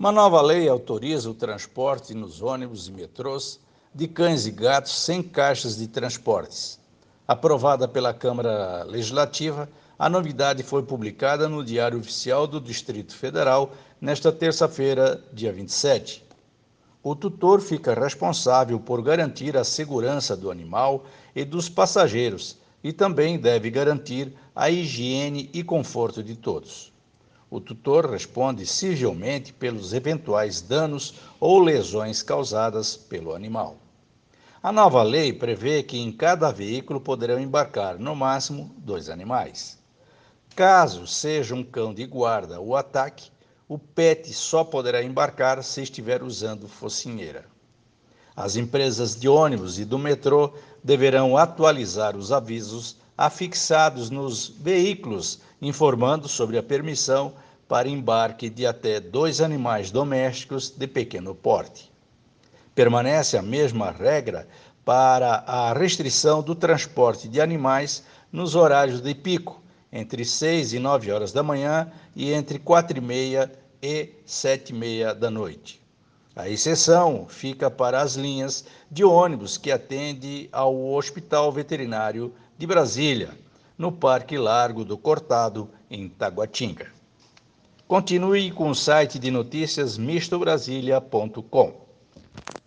Uma nova lei autoriza o transporte nos ônibus e metrôs de cães e gatos sem caixas de transportes. Aprovada pela Câmara Legislativa, a novidade foi publicada no Diário Oficial do Distrito Federal nesta terça-feira, dia 27. O tutor fica responsável por garantir a segurança do animal e dos passageiros e também deve garantir a higiene e conforto de todos. O tutor responde civilmente pelos eventuais danos ou lesões causadas pelo animal. A nova lei prevê que em cada veículo poderão embarcar, no máximo, 2 animais. Caso seja um cão de guarda ou ataque, o pet só poderá embarcar se estiver usando focinheira. As empresas de ônibus e do metrô deverão atualizar os avisos afixados nos veículos, informando sobre a permissão para embarque de até 2 animais domésticos de pequeno porte. Permanece a mesma regra para a restrição do transporte de animais nos horários de pico, entre 6 e 9 horas da manhã e entre 4h30 e 7h30 da noite. A exceção fica para as linhas de ônibus que atendem ao Hospital Veterinário de Brasília, no Parque Largo do Cortado, em Taguatinga. Continue com o site de notícias mistobrasilia.com.